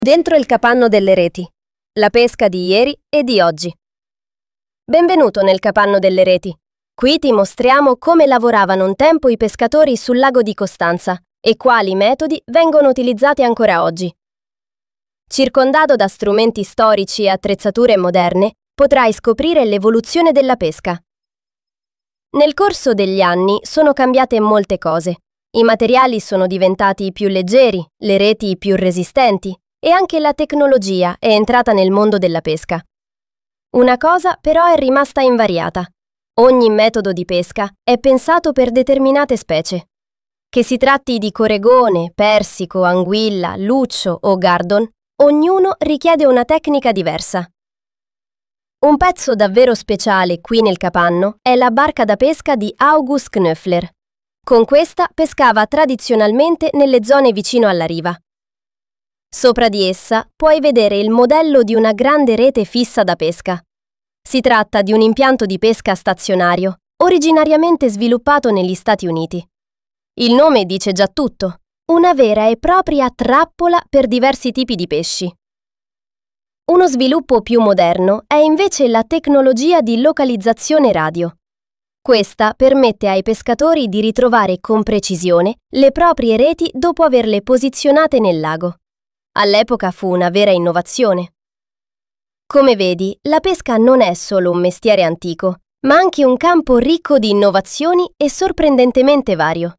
Dentro il capanno delle reti. La pesca di ieri e di oggi. Benvenuto nel capanno delle reti. Qui ti mostriamo come lavoravano un tempo i pescatori sul lago di Costanza e quali metodi vengono utilizzati ancora oggi. Circondato da strumenti storici e attrezzature moderne, potrai scoprire l'evoluzione della pesca. Nel corso degli anni sono cambiate molte cose. I materiali sono diventati più leggeri, le reti più resistenti e anche la tecnologia è entrata nel mondo della pesca. Una cosa però è rimasta invariata. Ogni metodo di pesca è pensato per determinate specie. Che si tratti di coregone, persico, anguilla, luccio o gardon, ognuno richiede una tecnica diversa. Un pezzo davvero speciale qui nel capanno è la barca da pesca di August Knöffler. Con questa pescava tradizionalmente nelle zone vicino alla riva. Sopra di essa puoi vedere il modello di una grande rete fissa da pesca. Si tratta di un impianto di pesca stazionario, originariamente sviluppato negli Stati Uniti. Il nome dice già tutto, una vera e propria trappola per diversi tipi di pesci. Uno sviluppo più moderno è invece la tecnologia di localizzazione radio. Questa permette ai pescatori di ritrovare con precisione le proprie reti dopo averle posizionate nel lago. All'epoca fu una vera innovazione. Come vedi, la pesca non è solo un mestiere antico, ma anche un campo ricco di innovazioni e sorprendentemente vario.